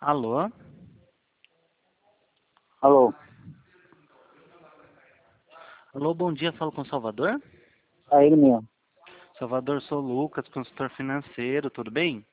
Alô? Alô, Alô, bom dia, falo com o Salvador? é ele mesmo. Salvador, sou o Lucas, consultor financeiro, tudo bem?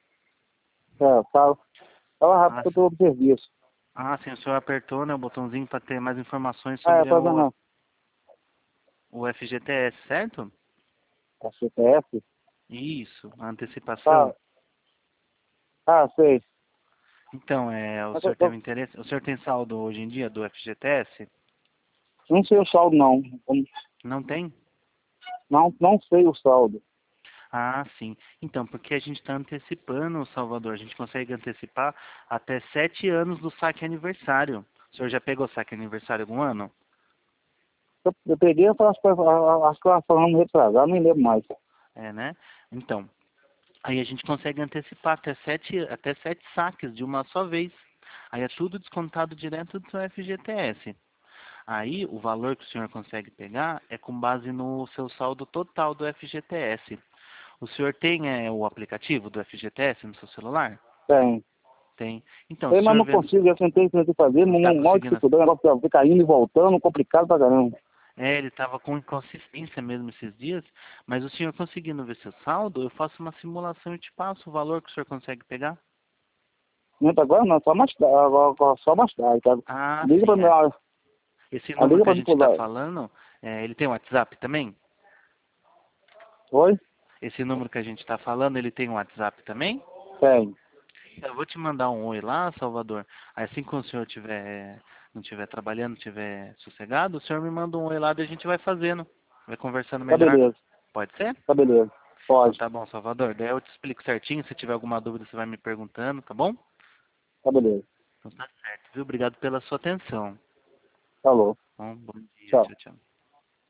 Fala rápido Ah, que eu tô no serviço. sim, o senhor apertou, né, o botãozinho para ter mais informações Ah, é, sobre tá vendo? o FGTS, certo? A CPF? Isso, a antecipação. Tá. Ah, sei. Então, o Mas senhor teve interesse? O senhor tem saldo hoje em dia do FGTS? não sei o saldo, não. Não tem? Não sei o saldo. Ah, sim. Então, porque a gente está antecipando, Salvador, a gente consegue antecipar até 7 anos do saque aniversário. O senhor já pegou saque aniversário algum ano? Eu peguei as que elas falando retrasado, nem lembro mais. É, né? Então, aí a gente consegue antecipar até sete saques de uma só vez. Aí é tudo descontado direto do seu FGTS. Aí o valor que o senhor consegue pegar é com base no seu saldo total do FGTS. O senhor tem o aplicativo do FGTS no seu celular? Tem. Tem. Então, o Tem, mas senhor não vendo, consigo, eu tentei fazer, não está mal conseguindo. dificuldade, o negócio fica indo e voltando, complicado pra caramba. Ele estava com inconsistência mesmo esses dias, mas o senhor conseguindo ver seu saldo, eu faço uma simulação e te passo o valor que o senhor consegue pegar. Não é agora não, só mais tarde, só mais tarde, tá? Ah, Liga pra sim, mim, é. Esse número liga que a pra mim gente está falando, ele tem WhatsApp também? Oi? Esse número que a gente está falando, ele tem WhatsApp também? Tem. Eu vou te mandar um oi lá, Salvador. Aí assim que o senhor não estiver trabalhando, estiver sossegado, o senhor me manda um oi lá e a gente vai fazendo. Vai conversando Tá melhor. beleza, Pode ser? tá beleza. Então Pode, tá bom, Salvador. Daí eu te explico certinho. Se tiver alguma dúvida, você vai me perguntando, tá bom? tá beleza. Então tá certo, viu? Obrigado pela sua atenção. Falou. Bom dia, Tchau. tchau, tchau.